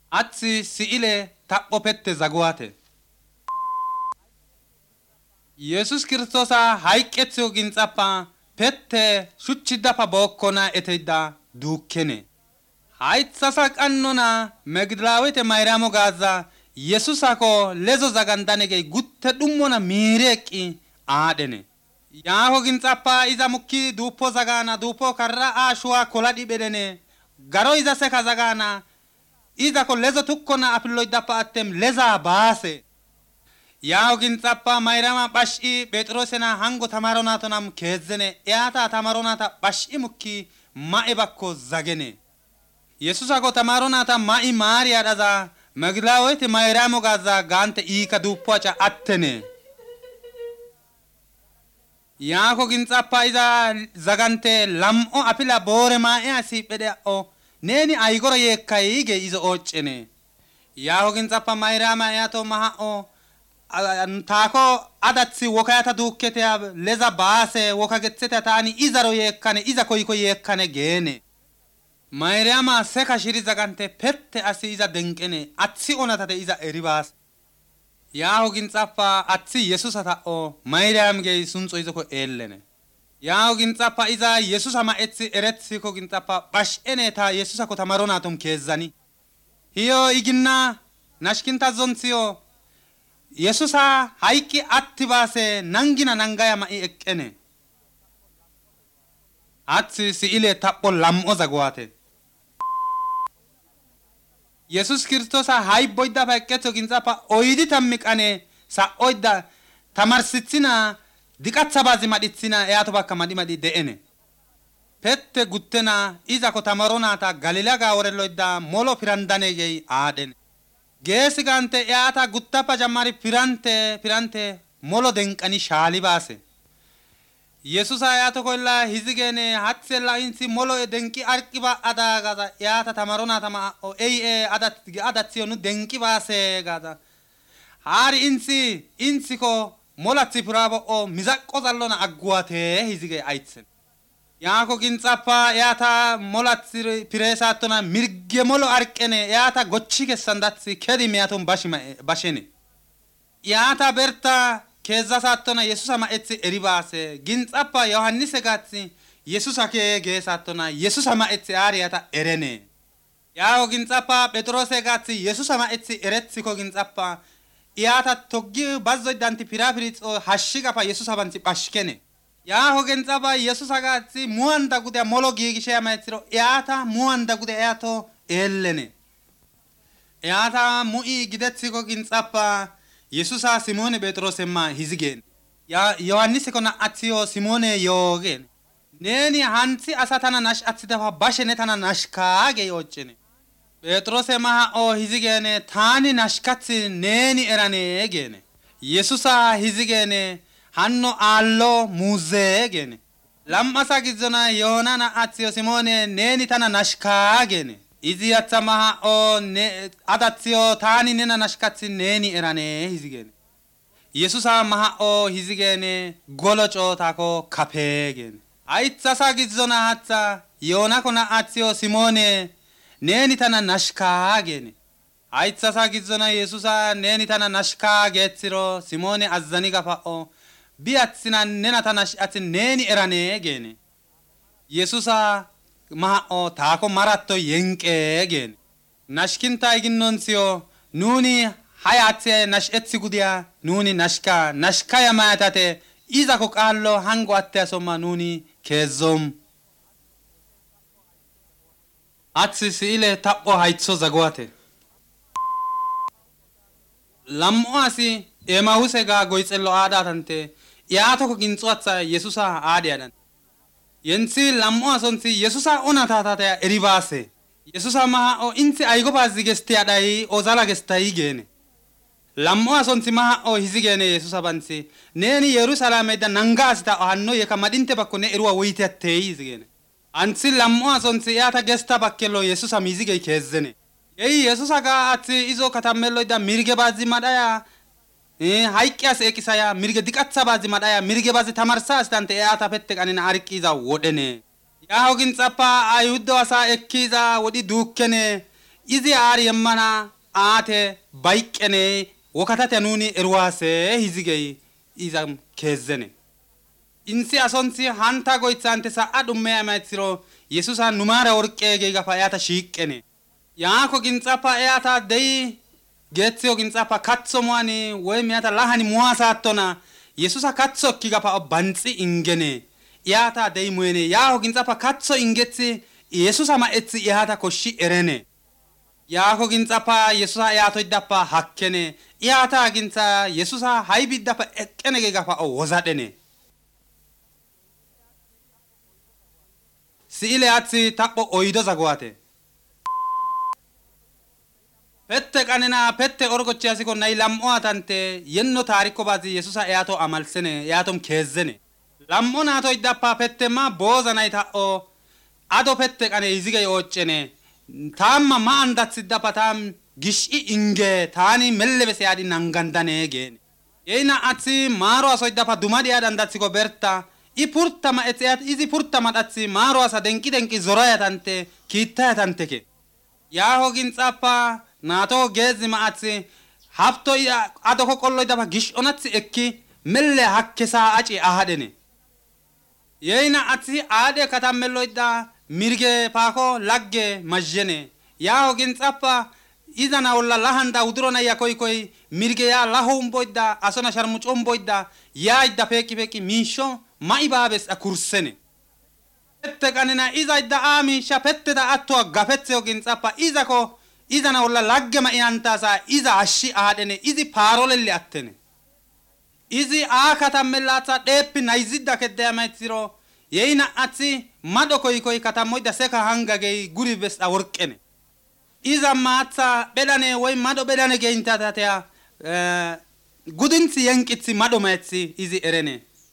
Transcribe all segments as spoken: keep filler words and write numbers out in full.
Atsi siile tapho pette zaguate. Yesus Kiristosa hayqqetio ginxappa pette shuchchidapa bokkona eteyda dukkene. Haytsasa qannona Megdalawete Mayramo gaza Yesusako lezo zagandanege gutte dummona mireqi aadene. Yaho ginxappa iza mukki dupo zagana dupo karra ashua koladi bedene. Garo iza seka zagana iza ko lezo tukkona apilloydapa attem leza baase. Yaho ginxappa Mayrama bashi Petrosena hango tamaronatonam kezene eata tamaronata bashi mukki mae bakko zagene. Yesusako tamaronata mai Maria daza Megdalawete Mayramo gaza gante ika dupoacha attene. Yaho ginxappa iza zagante lam'o apila bore mae asi pede o neni aygoro yekkay ge izo occene. Yaho ginxappa Mayrama eato maha o Antako adatsi wokayata dukkete leza baase wokagetsete tani izaro yekkane iza koyko yekkane gene. Mayrama seka shiri zagante pette asi iza denkene atsi onatate iza eribas. Yaho ginxappa atsi Yesusata o Maryam ge sunso izoko ellene. Yaho ginxappa iza Yesusa ma etsi eretsi ko ginxappa bash eneta Yesusa ko tamaronatum kezani. Hiyo iginna nashkinta zontsio Yesusa hayki attibase nangina nangaya mai ekkene. Atsi siile tappo lam'o zaguate. Yesus Kiristosa hay boyda paqqeto ginxappa oydi tammikane sa oyda tamarsitsina diqatsa bazi maditsina eato bakka madi madi de'ene. Pette guttena iza ko tamaronata Galilea ga worelloyda molo pirandane gei aadene. Geesi gante eata guttapa jammari pirante pirante molo denqani shaali baase. Yesusa eato kolla hizigene hatsella insi molo e denqi arqiba ada gaza eata tamaronata ma o ei e adat adatsio nu denqi baase gaza. Hari insi insi ko molatsi purabo o mizaqqo zallona agguate hizige aitsen. Yaako ginxappa eata molatsi piresattona mirge molo arqene eata gochi kessandatsi kedi meaton bashima bashene. Eata berta keza sattona Yesusa ma etsi eribase ginxappa Yohannise gatsi Yesusa ke ge sattona Yesusa ma etsi ariata erene. Yaako ginxappa Petrose gatsi Yesusa ma etsi eretsi ko ginxappa eata toggi bazzo danti pirapiritso hashiga pa Yesusa banti bashkene. Yaho ginxappa Yesusa gatsi muanda gude molo gigishe ma etsiro eata muanda gude eato ellene. Eata mui gidetsi ko ginxappa Yesusa Simone Petrose ma hizigen. Ya Yohannise ko na atsio Simone yogen. Neni hansi asatana nash atsida bashene tana nashka ge yochene. Petrose ma o hizigene tani nashkatsi neni erane gene. Yesusa hizigene hanno allo muze gene. Lammasa gizona Yohana atsio Simone neni tana nashka gene. Izi atsa maha o ne adatsio tani nena nashkatsi neni erane hizigene. Yesusa maha o hizigene golocho tako kape gene. Aitsasa gizona hatsa Yohana kona atsio Simone neni tana nashka gene. Aitsasa gizona Yesusa neni tana nashka getsiro Simone azzani gafa o biatsina nena tana atsi neni erane gene. Yesusa ma o tako maratto yenke gene. Nashkinta iginnonsio nuni hayatse nash etsi gudia nuni nashka nashka yamatate iza ko qallo hango atte asoma nuni kezom. Atsi siile tappo haytso zagoate. Lammo asi Emause ga goitsello aadatante eato ko ginxuatsa Yesusa aadiadan. Yensi lammo asonsi Yesusa onatatata eribase. Yesusa maha o insi aygo bazi gesti adai ozala gestai gene. Lammo asonsi maha o hizigene Yesusa bansi. Neni Yerusalem da nanga asita hanno yeka madinte bakkone eruwa woite attei hizigene. Ansi lammo asonsi eata gesta bakkelo Yesusa mizige kezene. Ei Yesusa ga atsi izo katamello da mirge bazi madaya eh hayqias ekisaya mirge diqatsa bazi madaya mirge bazi tamarsa astante eata pette kanina arqiza wodene. Yaho ginxappa ayuddo asa ekkiza wodi dukkene izi aari yemmana aate bayqqene wokatate nuni erwaase hizigey izam keezene insi asonsi hanta goytsante sa'a dumme amatsiro yesusa numara worqege gafa yata shiqqene yaako gintsapa yata dei getio gintsapa katso mwani woy miyata lahani muasa attona yesusa katso kigafa bansi ingene yata dei muene yaako gintsapa katso ingetsi yesusa ma etsi yata koshi erene yaako gintsapa yesusa yato idappa hakkene yata gintsa yesusa haybidappa ekkene ge gafa o wozadene siile atsi tappo oydo zagoate pette kanena pette orgochi asiko nay lam'o atante yenno tarikko bazi yesusa eato amalsene eatom keezene lam'o nato idappa pette ma boza nay ta'o ado pette kane izige occene tamma ma andatsi idappa tam gishi inge tani mellebese adi nangandane gene yeina atsi maro aso idappa dumadi adandatsi ko berta i purta ma etiyat izi purta madatsi maro asa denki denki zoraya tante kitta tante ke yaho gintsapa nato gezi ma atsi hafto ya adoko kollo daba gish onatsi ekki melle hakkesa aci ahadene yeina atsi ade katamello ida mirge pako lagge majjene yaho gintsapa izana olla lahanda udrona ya koy koy mirge ya lahum boyda asona sharmuchom boyda ya idda peki peki misho mai babes a kursene pette kanena iza idda ami shapette da atto gafetse gintsapa izako izana olla lagge ma iantasa iza ashi adene izi parolelle attene izi akatamellata deppi naizidda kedde amatsiro yeina atsi mado koy koy katamoyda seka hangage guri bes a worqene iza matsa bedane way mado bedane geintata tea gudinsi yankitsi mado matsi izi erene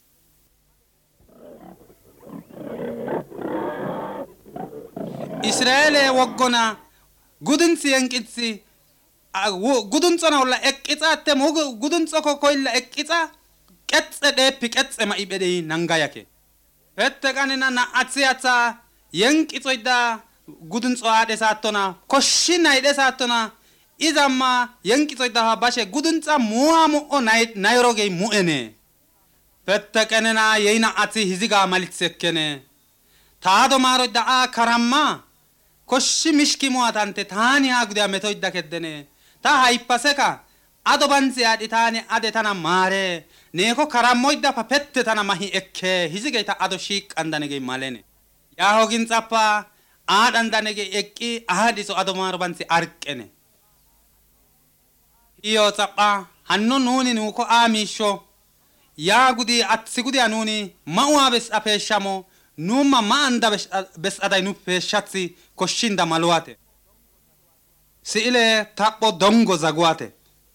Israele woggona gudinsi yankitsi guduntsona olla ekkitsa atte mo guduntso ko koilla ekkitsa qetse deppi qetse ma ibede nangayake pette kanena na atsiatsa yankitsoida guduntso ade satona koshina ide satona izamma yankitsoida bashe guduntsa muamo o nairoge muene pette kanena yeina atsi hiziga malitsekene taado maro da a karamma koshi mishki muatante tani agude metoida keddene ta haipaseka ado banzi adi tani ade tana mare neko karammoida papette tana mahi ekke hizige ta ado shik andanege malene yaho gintsapa adandanege ekki ahadiso ado maro banzi arkene iyo tsapa hanno nuni nuko amisho yagudi atsigudi anuni mauabes apeshamo numa maanda bes aday nu peshatsi koshinda malwate siile tappo dongo zagwate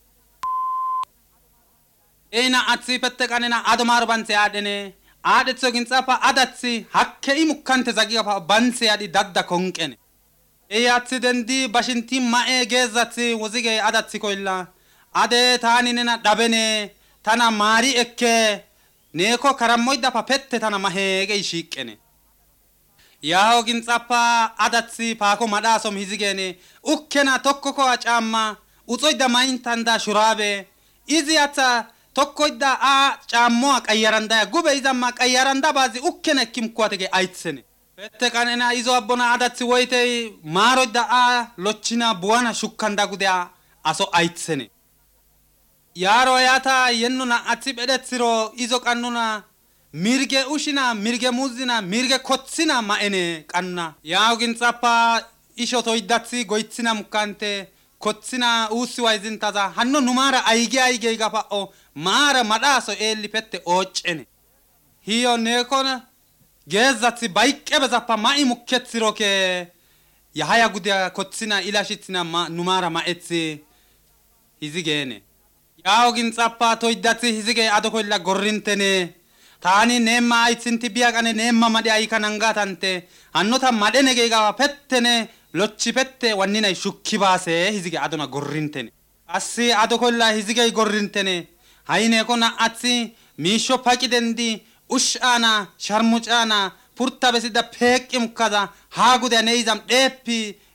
eina atsi pette kanena adomar banse adene adetso gintsapa adatsi hakke imukante zagiga pa banse adi dadda konkene e atsi dendi bashinti mae gezatsi wozige adatsi koilla ade tani nena dabene tana mari ekke neko karammoida pa pette tana mahege ishiqqene yaho gintsapa adatsi pako madasom hizigene ukkena tokko ko acamma uzoida maintanda shurabe izi atsa tokkoida a cammo qayaranda gube izamma qayaranda bazi ukkena kimkwatege aitsene pette kanena izo abbona adatsi woyte maroida a lochina buwana shukkanda gudea aso aitsene yaro yata yennuna atsi bedetsiro izo kannuna mirge ushina mirge muzina mirge kotsina maene kanna yaho gintsapa isho toidatsi goitsina mukante kotsina usi waizintaza hanno numara aige aige gafa o mara madaso eli pette occene hiyo nekona gezatsi baiqqebe zappa mai mukketsiro ke yahaya gudia kotsina ilashitsina ma numara maetsi hizigene yaho gintsapa toidatsi hizige adokoilla gorrintene tani nemma aitsinti biyaqane nemma madi aikanangatante annota madene ge gawa pettene lochi pette wannina shukki base hizige adona gorrintene assi adokolla hizige gorrintene hayne kona atsi misho paqidendi ushana sharmucana purta besida pekim kaza hagude neizam deppi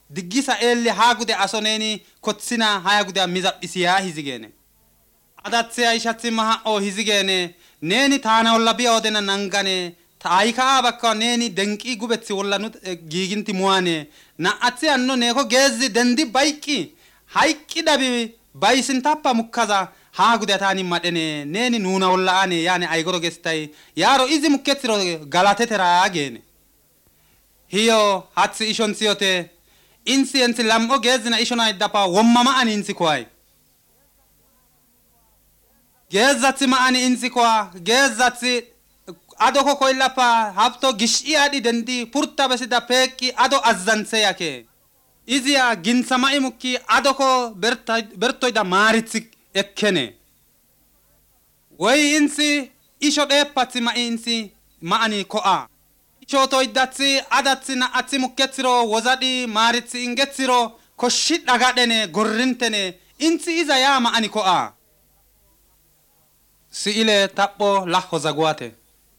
diggisa elli haa gude asoneni kotsina haya gude mizaphisiya hizigene adatse aishatsi maha o hizigene neni taana olla biya odena nangane taayika bakka neni denqi gubetsi olla nu giginti muane na atse anno neko gezi dendi baiki haiki dabi baisin tappa mukkaza haa gude taani madene neni nuna olla ane yani aygoro gestai yaro izi mukketsiro galatetera gene hiyo hatsi ishon siyote insi ensi lam'o geezina ishona iddapa womma ma'ani insi kwai geezatsi ma'ani insi kwa geezatsi adoko koillapa hafto gishi adi dendi purta besida peki ado azzanse yake izia ginsama'i mukki adoko berta bertoida maritsi ekkene way insi isho depatsi ma'i insi ma'ani ko'a choto iddatsi adatsi na atsi mukketsiro wozadi maritsi ingetsiro koshi dagadene gorrintene insi iza ya ma'ani ko'a si ile tappo laho zagwate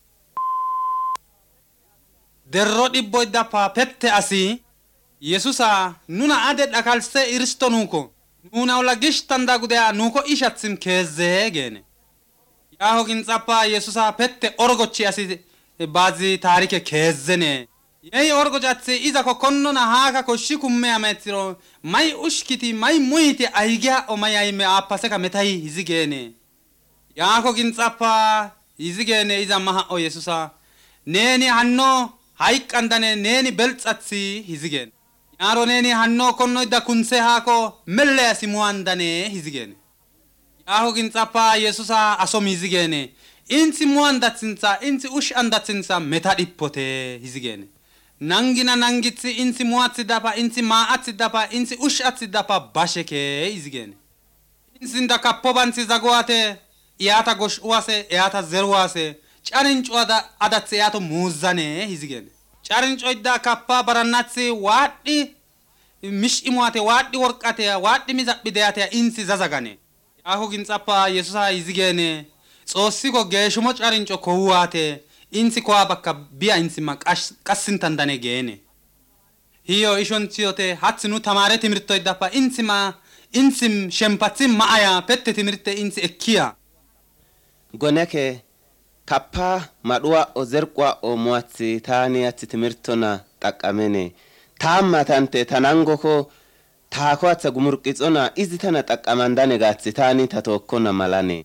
derro dhibbo iddapa pette asi yesusa nuna ade dakalse iristo nuko nuna ola gishtanda gudea nuko ishatsim keze gene yaho gintsapa yesusa pette orgochi asi bazi tarike kezene yei orgo jatse iza ko konnona haka ko shikumme ametsiro mai ushkiti mai muiti aigia o mai aime apaseka metai hizigene yako gintsapa hizigene iza maha o yesusa neni hanno haikandane neni beltsatsi hizigene yaro neni hanno konno ida kunse hako melle asimuandane hizigene yako gintsapa yesusa asomi hizigene insi muandatsinsa insi ush andatsinsa meta dippote hizigene nangina nangitsi insi muatsi dapa insi maatsi dapa insi ush atsi dapa basheke hizigene insi ndaka pobansi zagwate iata gosh uase iata zeruase charincho ada adatse iato muzane hizigene charincho idda kappa baranatsi wadi mish imuate wadi workate wadi mizabideyate insi zazagane yaho gintsapa yesusa hizigene Sosiko geshumo charincho kowate insi kwa bakka biya insi ma qassintandane gene hiyo ishon tiyote hatsinu tamare timirto idapa insi ma insim shempatsim maaya pette timirte insi ekkiya goneke kappa madwa ozerqwa o muatsi tani ati timirtona taqamene tamma tante tanangoko taako atsa gumurqitsona izitana taqamandane gatsi tani tatokona malane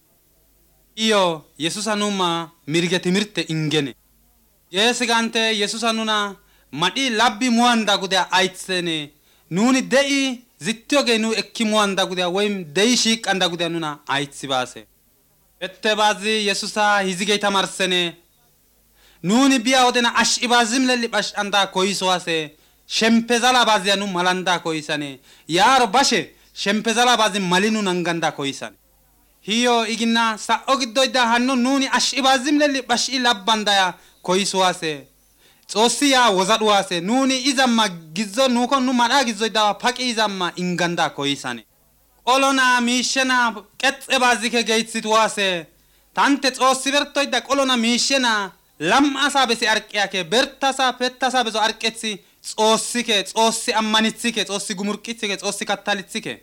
Io Yesusa numa mirge timirte ingene Yesu gante Yesusa nuna madi labbi muanda gude aitsene nuni dei zittoge nu ekki muanda gude wem dei shik anda gude nuna aitsi base ette bazi Yesusa hizige tamarsene nuni biya odena ash ibazim leli bash anda koiso ase shempezala bazi nu malanda koisane yaro bashe shempezala bazi malinu nanganda koisane hiyo igina sa ogiddoida hanno nuni ash ibazim leli bashi labbandaya koiswase tsossiya wozadwase nuni izamma gizzo nuko nu mada gizzoida paqi izamma inganda koisane qolona mishena qetse bazike geitsitwase tante tsossi bertoida qolona mishena lam asa besi arqiyake bertasa pettasa bezo arqetsi tsossike tsossi ammanitsike tsossi gumurqitsike tsossi kattalitsike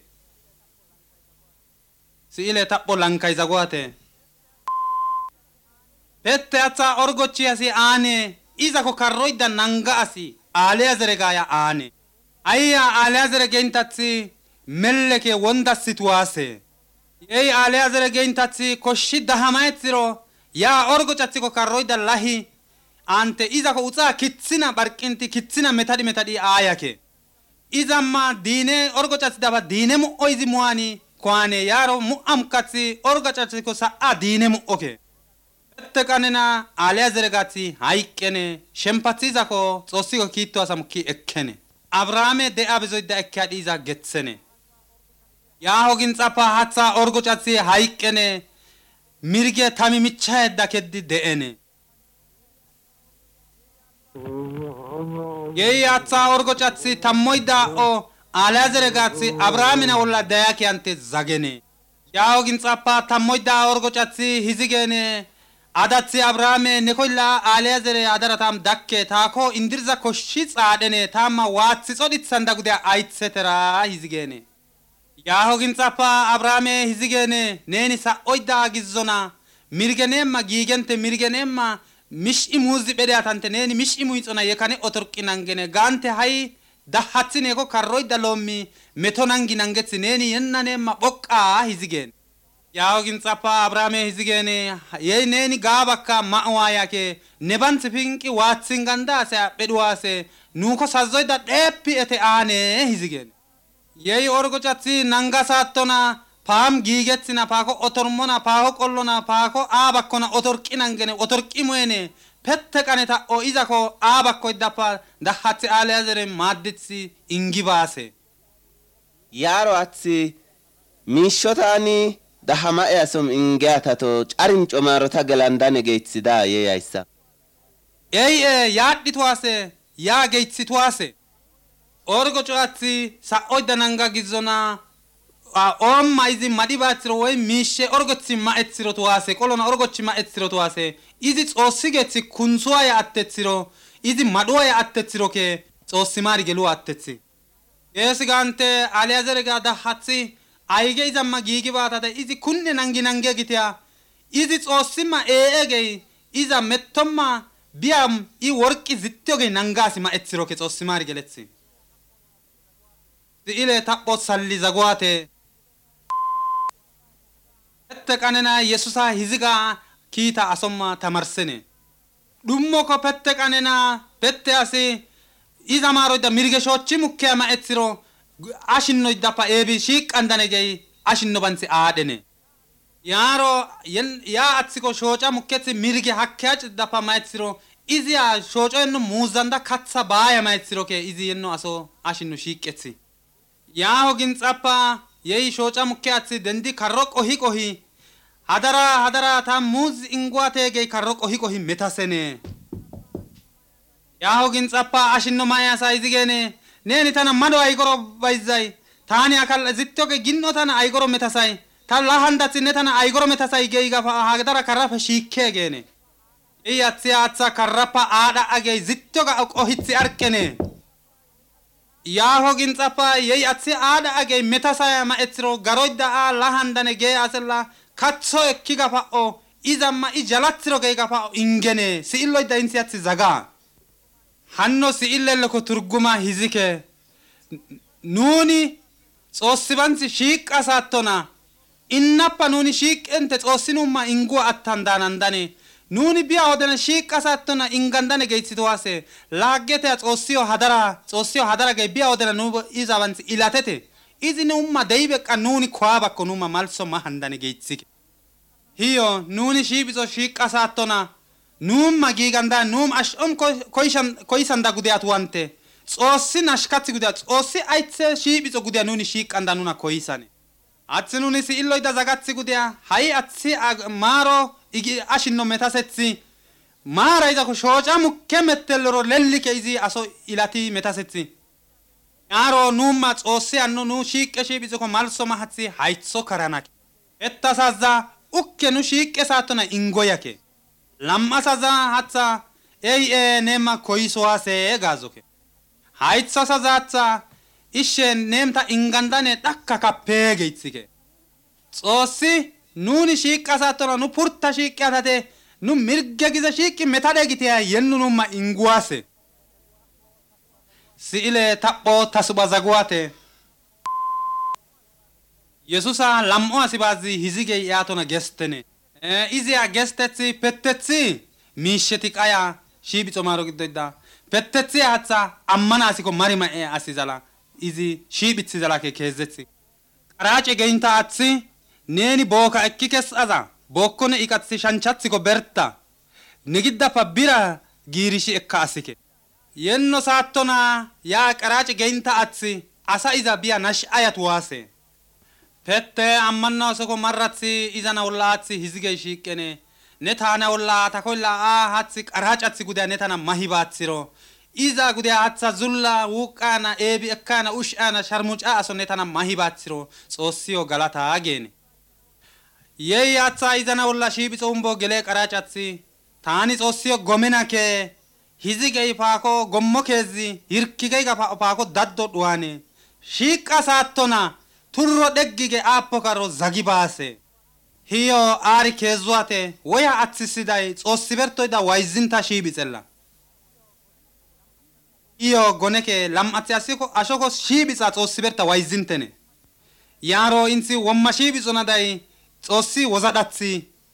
si ile tappo lankay zagwate pette atsa orgochi asi ane iza ko karroida nanga asi ale azregaya ane ayya ale azregentatsi melleke wonda situase ei ale azregentatsi koshida hamaetsiro ya orgochatsi ko karroida lahi ante iza ko utsa kitsina barqinti kitsina metadi metadi ayake izamma dine orgochatsi daba dine mu oizi muani kwane yaro mu amkatsi orgochatsi ko sa adine mu oke ette kanena ale azregati haikene shempatsi zako tsossi ko kitto asamki ekkene abrahame de abezoida ekkadi iza getsene ya hogin tsapa hatsa orgochatsi haikene mirge tami micha edda keddi deene Yei atsa orgochatsi tammoida o alazregatsi Abrahamina olla dayaki ante zagene. Yao gintsapa tammoida orgochatsi hizigene Adatsi Abrahaame ne kolla Aliazere adaratam dakke taako indirza koshshi xaadene tamma waatsi xoditsanda gudia aitsetera hizigene. Yaahogin tsappa Abrahaame hizigene neni sa oida gizzona mirgenemma gigente mirgenemma mish imuzi bede atante neni mish imuitsona yekane otorqinangene gante hay dahatsine ko karroida lommi metonangi nangetsi neni yennanemma boqqa hizigene. Yaahogin tsappa Abrahaame hizigene ye neni gabakka ma'waya ke nebansi pinki watsinganda se bedwase nuko sazoida deppi ete ane hizigene. Yei orgo chatsi nanga sattona pam gigetsina pako otormona pako kollona pako abakkona otorqinangene otorqimuene pette kaneta o izako abakko dappa dahatsi Aliazere madditsi ingibase. Yaro atsi mishotani dahama easom ingeatato charin chomarota gelandane geitsida ye aissa. Ei e yaddi tuase ya geitsi tuase. Orgo chatsi sa oida nanga gizona om maizi madibatsiro way mishe orgotsi maetsiro tuase kolona orgochi maetsiro tuase izi xossigetsi kunsuwa ya attetsiro izi maduwa ya attetsiro ke xossimari gelu attetsi. Yes gante Aliazere ga dahatsi aige izamma gigi baatade izi kunne nangi nange gitiya izi xossima eege iza mettomma biyam I worqi zittoge nangasi maetsiro ke xossimari geletsi. Ile tappo salli zagwate pette kanena Yesusa hiziga kita asomma tamarsene dummo ko pette kanena pette asi iza maroida mirge shochi mukke ma etsiro ashinno dapa ebi shik andane gei ashinno bansi adene yaro yen ya atsiko shocha mukketsi mirge hakkach dapa ma etsiro izi ya shocho enno muzanda katsa baya ma etsiro ke izi enno aso ashinno shiketsi. Yaahogin tsappa yei shocha mukke atsi dendi karro qohi qohi hadara hadara ta muz ingwate gei karro qohi qohi metasene. Yaahogin tsappa ashinno maya sa izigene neni tana mado aigoro baizai tani akal zittoge ginno tana aigoro metasai ta lahandatsi ne tana aigoro metasai gei gafa hadara karrafa shikke gene. Ei atsi atsa karrapa aada age zittoga qohitsi arkene. Yaahogin tsappa yei atsi aada age metasaya ma etsiro garoida a lahandane ge asella katso ekki gafa o izamma I jalatsiro ge gafa o ingene si illoida insi atsi zaga. Hanno si illelle ko turguma hizike nuni xossibansi shiq asattona innappa nuni shiq ente xossinumma ingu attandanandane nuni biya odena shiq asattona ingandane geitsitwase laggete xossio hadara xossio hadara ge biya odena nu izabansi ilatete izini umma deibeqa nuni kwabakko numa malso mahandane geitsike hiyo nuni shibizo shiq asattona numma giganda num ashom koishan koisanda gudiat wante xossi nashkatsi gudiat xossi aitse shibizo gudia nuni shiqanda nuna koisane atsi nuni si illoida zagatsi gudia hay atsi maro igi ashinno metasetsi mara iza ko shocha mukke mettelloro lellike izi aso ilati metasetsi yaro numma xossi anno nu shiqqe shibizo ko malso mahatsi haitso karanake etta sazza ukke nu shiqqe satona ingoyake lamma saza hatsa ei e nema koiso ase gazoke haitsa saza hatsa ishe nemta ingandane dakka kappe geitsike xossi nuni shiqqa satona nu purta shiqqe atate nu mirge giza shiqqi metade gitiya yennu numma inguase si ile tappo tasuba zagwate Yesusa lammo asibazi hizige yatona gestene izi a gestetsi pettetsi misheti qaya shibitso maro giddoida pettetsi hatsa ammana asiko marima e asizala izi shibitsi zala ke kezetsi qarace geinta atsi neni boka ekkikes aza bokkone ikatsi shanchatsi ko berta nigidda pabbira girishi ekka asike yenno sattona ya qarace geinta atsi asa iza biya nash ayat wase pette ammanna soko marratsi izana ullatsi hizige shiqqene netana ullata kolla a hatsi qaracatsi gudia netana mahibatsiro iza gudia hatsa zulla wuqana ebi ekkana ushana sharmuca aso netana mahibatsiro xossiyo galata agene Yei atsa izana olla shiibixo humbo gele qaracatsi taani xossiyo gomenake hizigey paako gommo keezi hirkigey ga paako daddo dhuwane shiiqa saattona turro dheggige aappo karo zagi baase hiyo aari keezuwate woya atsisiday xossibertoyda wayzinta shiibixella iyo goneke lam'ati asiko ashoko shiibixa xossiberta wayzintene yaaro insi womma shiibixonaday xossi wozadhatsi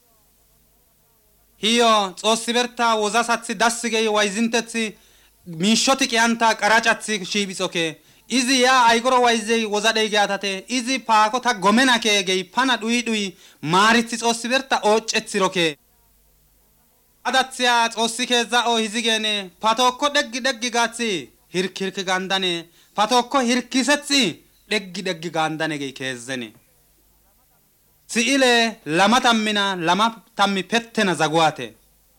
hiyo xossiberta wozasathi dassigey wayzintetsi miishoti qiyanta qaracatsi shiibixoke izi ya aygoro wayzey wozadhey geatate izi paako ta gomenake gey pana dhuyi dhuyi maarithi xossiberta oocetsiroke adatsiya xossi keeza'o hizigene patokko dheggi dheggi gaatsi hirki hirki gandane patokko hirkisetsi dheggi dheggi gandane gey keezene si'ile lama tammina lama tammi pettena zaguwate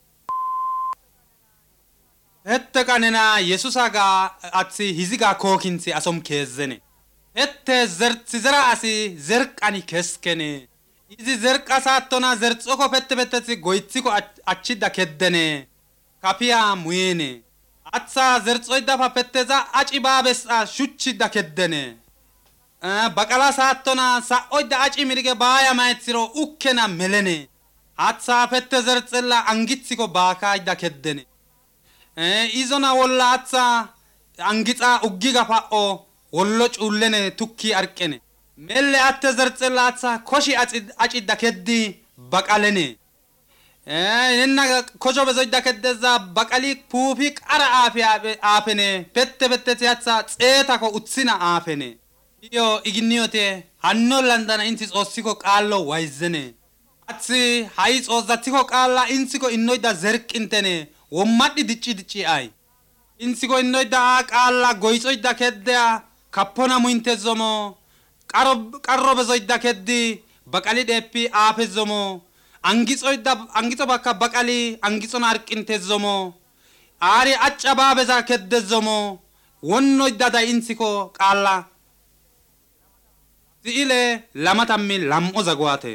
hette qanena yesusa ga atsi hiziga kookinsi asom keezene hette zertsi zera asi zerqani keskene izi zerqa saattona zerxoko pette pettetsi goythiko achchidda keddene kapiya muyene atsa zerxoyddafa petteza aci baabes'a shuchchidda keddene baqala saattona sa'oydda aci mirige baaya mayetsiro ukkena melene atsa pette zerxella angitsiko baakaydda keddene izona wolla atsa angixa uggiga pa'o wollo cuullene tukki arqene melle atte zerxella atsa koshi acidda keddi baqalene nenna kojo bezoydda keddeza baqali puufi qara aafe aafene pette petteti atsa xeetako utsina aafene iyo iginniyote hanno landana inti xossiko qaallo wayzene atsi hayi xoozzattiko qaalla insiko innoyda zerqintene wommadhi dicci dicci ay insiko innoyda a qaalla goyxoyda keddeya kappona muyintezomo qaro qarro bezoyda keddi baqali dheppi aafezomo angixoyda angixo bakka baqali angixona arqintezomo aari acca baabeza keddezomo wonnoyda da insiko qaalla si'ile lama tammi lam'o zaguwate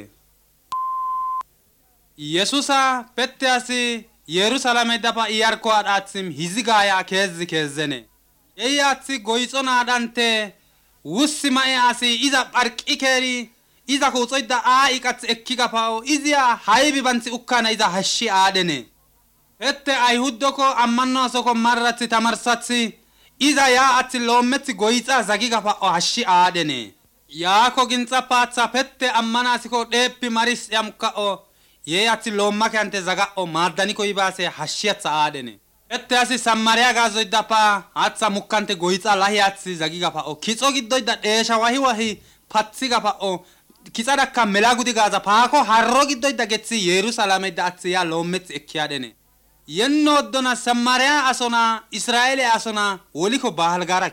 yesusa pette asi yerusalame dafa iyarko adhatsim hizigaya keezi keezene yeyatsi goyxonaadhante wussi ma'e asi iza pharqi keeri iza kuuxoyda aa iqath ekkiga pa'o iziya haybi banthi ukkana iza hashshi aadhene hette ayhuddoko ammanno asoko marrathi tamarsatsi iza yaa athi loommethi goyxa zagiga pa'o hashshi aadhene yaako ginxa paatha pette ammana asiko dheeppi maris yamka'o ye ati lommake ante zaga'o maaddani koyibaase hashshiyatsa aadhene ette asi sammariya gaazoyda pa atsa mukkante goyxa lahi atsi zagiga pa'o kixo giddoyda dheesha wahi wahi pathiga pa'o kixadakka mela gudi gaaza paako harro giddoyda getsi yerusalameyda atsi ya loommethi ekki aadhene yenno oddona sammariya asona israa'eele asona woliko bahalgara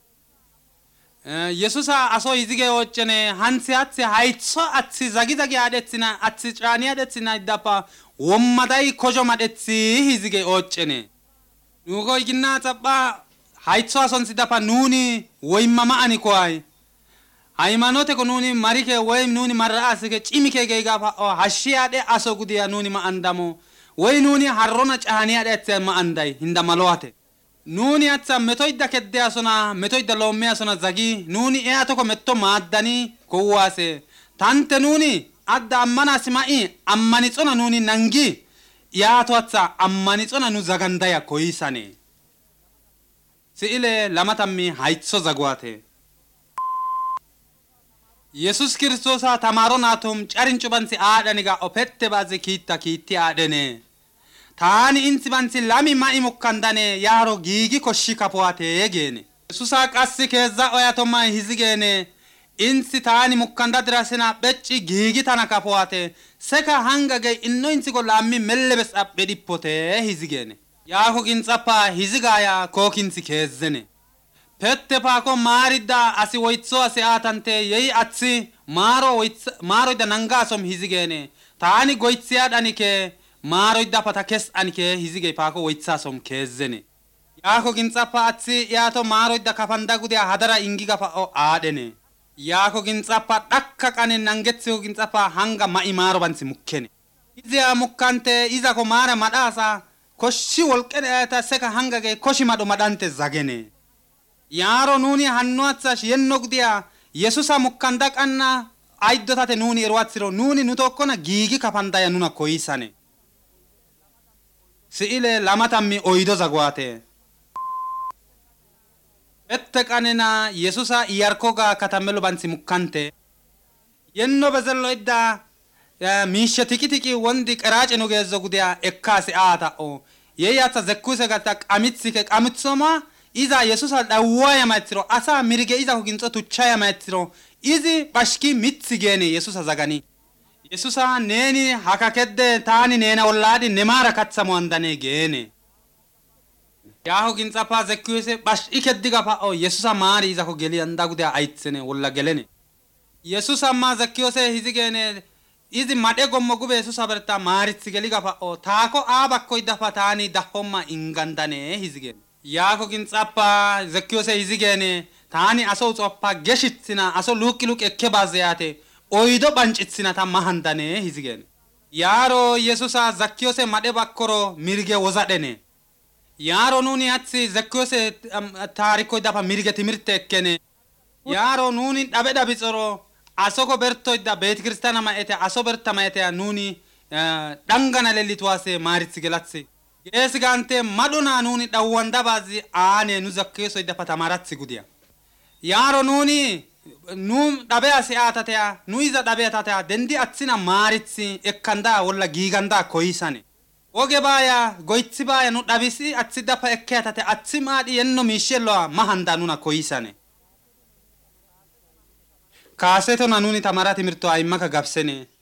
yesusa aso hizige occene hansi atsi haytso atsi zagi zagi aadhetsina atsi caani aadhetsina iddapa wommaday kojo madhetsi hizige occene nugo iginna xapha haytso ason sidapa nuni woymama ani koay haymanote ko nuni marike woym nuni marra asike cimike geyga pa hashshi aadhe aso gudiya nuni ma andamo woy nuni harrona caani aadhetsi ma anday hinda malowate nuni atsa metoyda kedde asona metoyda lomme asona zagi nuni eatoko metto maaddani kowwaase tante nuni adda ammana sima'i ammanixona nuni nangi yaato atsa ammanixona nu zagandaya koyisane si'ile lama tammi haytso zaguwate yesus kiristoosa tamaro naatum carincubansi aadhaniga opette baaze kiitta kiitti aadhene taani insi bansi lami ma'i mukkandane yaaro giigi koshshi kapoate yegeene yesusa qassi keeza oyatoma hizigene insi taani mukkanda dirasina becci giigi tana kapoate seka hanga gey inno insi ko lammi mellebes abbe dhippote hizigene yaako ginxappa hizigaya kookinsi keezene pette paako maaridda asi woytso asi aatante yei atsi maaro woytsa maaroyda nangasom hizigene taani goytsiyaadhanike maaroyda pata kes anike hizige paako woytsasom keezene yaako ginxappa atsi yaato maaroyda kafanda gudiya hadara ingiga pa'o aadhene yaako ginxappa dhakka qane nangetio ginxappa hanga ma imaro bansi mukkene izia mukkante iza ko mara madasa koshi wolqene ayata seka hanga ge koshi mado madante zagene yaro nuni hannuatsa yennogdiya yesusa mukkanda qanna aiddotate nuni erwatsiro nuni nutokkona giigi kapandaya nuna koisane siile lamatammi oydo zagwate ette qanena yesusa iyarkoga katamelo bansi mukkante yenno bezello idda miishe tiki tiki wondi qarace no gezo gudiya ekkasi aata o yeyatsa zekkuse gata qamitsike qamitsoma iza yesusa dawaya maitsiro asa mirige iza huginso tuchaya maitsiro izi bashki mitsigene yesusa zagani yesusa neni hakakedde tani nena olladi nemara katsamo andane gene yaho ginxapa zekkuse bash ikeddiga pa o yesusa mari iza ko geli anda gude aitsene olla gelene yesusa ma zekkuse hizigene izi made gommo gube yesusa berta maritsi geliga pa o taako abakko idapa tani dahomma ingandane hizigene yaho ginxapa zekkuse hizigene tani aso utsoppa geshitsina aso luki luki ekke bazeyate oydo bancitsina ta mahandane hizigene yaro yesusa zakkiyose made bakkoro mirge wozadene yaro nuni atsi zakkiyose tariko dapa mirge timirte ekkene yaro nuni dabe dabitsoro asoko bertoyda bet kristana ma ete aso berta ma ete nuni dangana lelitwase maritsi gelatsi yesigante maduna nuni dawanda bazi ane nu zakkiyoso dapa tamaratsi gudiya yaro nuni num dabe asi atatea nu iza dabe atatea dendi atsina maritsi ekkanda walla giganda koisane oge baya goitsi baya nu dabisi atsidda pa ekke atate atsi madi yenno mishello mahanda nuna koisane kaseto nanuni tamarati mirto aimaka gabsene